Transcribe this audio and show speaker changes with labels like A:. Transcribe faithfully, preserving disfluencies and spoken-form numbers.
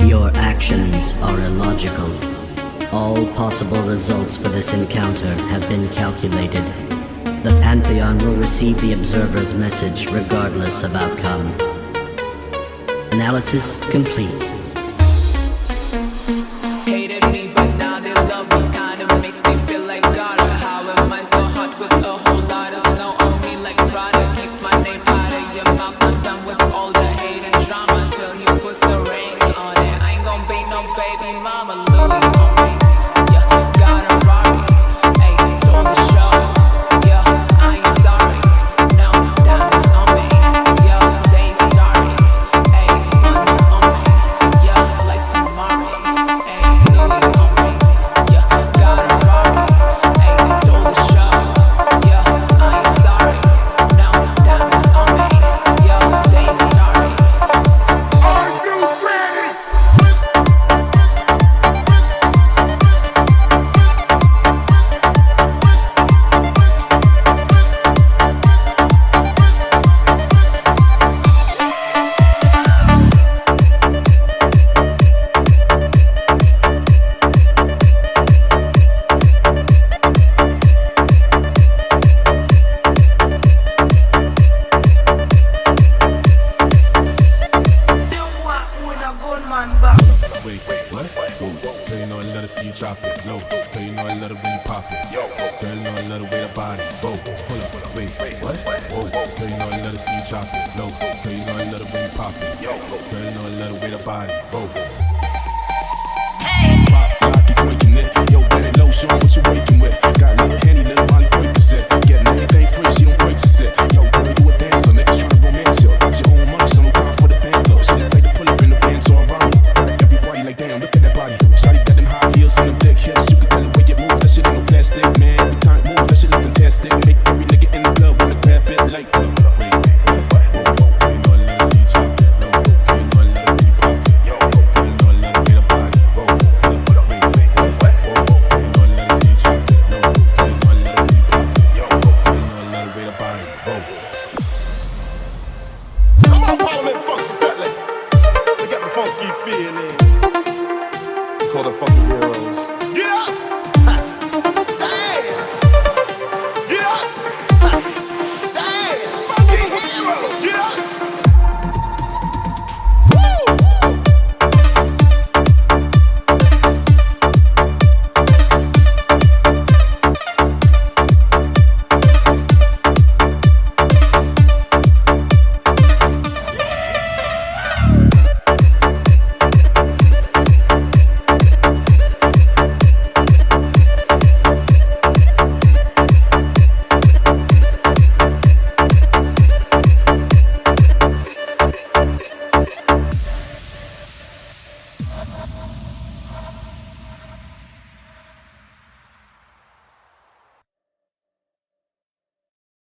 A: Your actions are illogical. All possible results for this encounter have been calculated. The Pantheon will receive the observer's message regardless of outcome. Analysis complete.
B: Hated me, but now they love me. Kinda makes me feel like God. How am I so hot with a whole lot of snow on me like Prada? Keep my name out of your mouth. I'm done with all the hate and drama till he puts the ring on it. I ain't gon' be no baby mama. Louis on me. Yeah, got a Rari. Ayy, stole the show. Yeah, I ain't sorry. No diamonds on me. Yeah, they starry. Ayy, buns on me. Yeah, like tomorrow. Ayy, Louis on me. Yeah, got a Rari. Ayy, stole the show. Yeah, I ain't sorry. No diamonds on me. Yeah, they starry.
C: Wait, what? Whoa. Girl, you know I love to see you drop it low. Girl, you know I love it when you pop it. Girl, you know I love the way the body. Whoa, hold up, wait, what? Whoa. Girl, you know I love to see you drop it low. Girl, you know I love it when you pop it. Girl, you know I love the way the body. Whoa. Pop, lock, you twerking it. Yo, get it low, show 'em what you working with. Got a little handy, little Molly break the set. Getting everything free, she don't break the set. Yo, girl, do a dance, so niggas tryna romance you. Got your own money, so no time for the band flow. So they take the pull up in the band, so I'm running. Everybody like, damn, look at that body. Shawty got them high heels and them thick hips. You can tell the way you move, that shit ain't no plastic, man. Every time it moves, that shit look fantastic. Make every nigga in the club wanna grab it like, wait, wait, wait, wait. Girl, you know I love to see you drop it low. Girl, you know I love to be pop it. Girl, you know I love to get a body. Whoa, hold up, wait, wait, wait. Girl, you know I love to see you drop it low. Girl, you know I love to be pop it. Girl, you know I love to get a body. Whoa.
D: Come on, Parliament Funky Cutlet. We got the funky feeling.